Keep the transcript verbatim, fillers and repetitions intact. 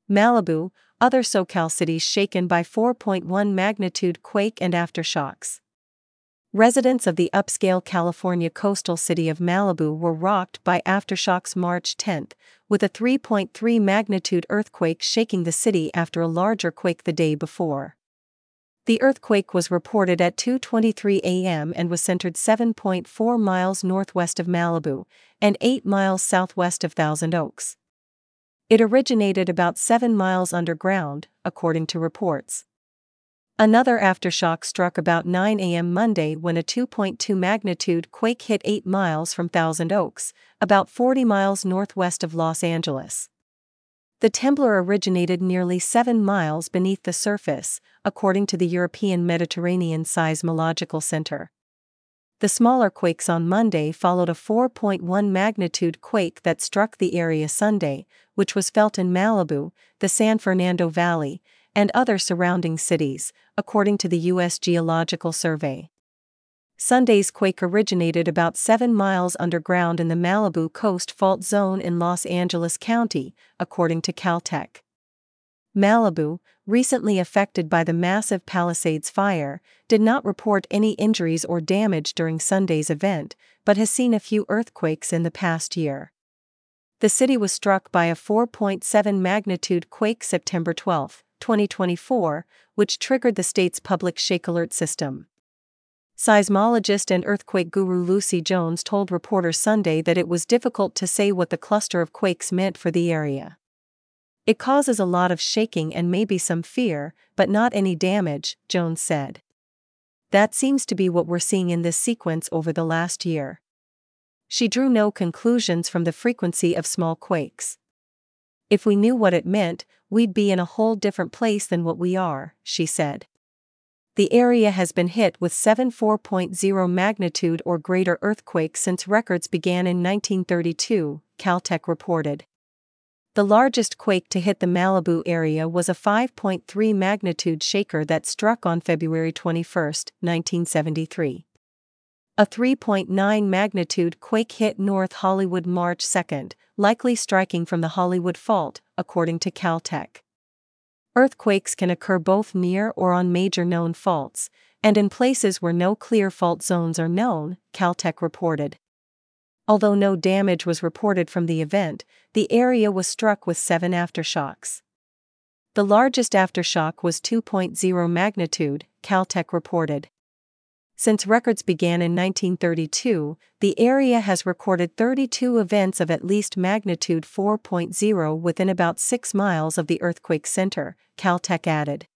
Malibu, other SoCal cities shaken by four point one magnitude quake and aftershocks. Residents of the upscale California coastal city of Malibu were rocked by aftershocks March tenth, with a three point three magnitude earthquake shaking the city after a larger quake the day before. The earthquake was reported at two twenty-three a m and was centered seven point four miles northwest of Malibu and eight miles southwest of Thousand Oaks. It originated about seven miles underground, according to reports. Another aftershock struck about nine a m Monday when a two point two magnitude quake hit eight miles from Thousand Oaks, about forty miles northwest of Los Angeles. The temblor originated nearly seven miles beneath the surface, according to the European Mediterranean Seismological Center. The smaller quakes on Monday followed a four point one magnitude quake that struck the area Sunday, which was felt in Malibu, the San Fernando Valley, and other surrounding cities, according to the U S Geological Survey. Sunday's quake originated about seven miles underground in the Malibu Coast Fault Zone in Los Angeles County, according to Caltech. Malibu, recently affected by the massive Palisades fire, did not report any injuries or damage during Sunday's event, but has seen a few earthquakes in the past year. The city was struck by a four point seven magnitude quake September twelfth, twenty twenty-four, which triggered the state's public shake alert system. Seismologist and earthquake guru Lucy Jones told reporters Sunday that it was difficult to say what the cluster of quakes meant for the area. It causes a lot of shaking and maybe some fear, but not any damage, Jones said. That seems to be what we're seeing in this sequence over the last year. She drew no conclusions from the frequency of small quakes. If we knew what it meant, we'd be in a whole different place than what we are, she said. The area has been hit with seven four point oh magnitude or greater earthquakes since records began in nineteen thirty-two, Caltech reported. The largest quake to hit the Malibu area was a five point three magnitude shaker that struck on February twenty-first, nineteen seventy-three. A three point nine magnitude quake hit North Hollywood March second, likely striking from the Hollywood Fault, according to Caltech. Earthquakes can occur both near or on major known faults, and in places where no clear fault zones are known, Caltech reported. Although no damage was reported from the event, the area was struck with seven aftershocks. The largest aftershock was two point oh magnitude, Caltech reported. Since records began in nineteen thirty-two, the area has recorded thirty-two events of at least magnitude four point oh within about six miles of the earthquake center, Caltech added.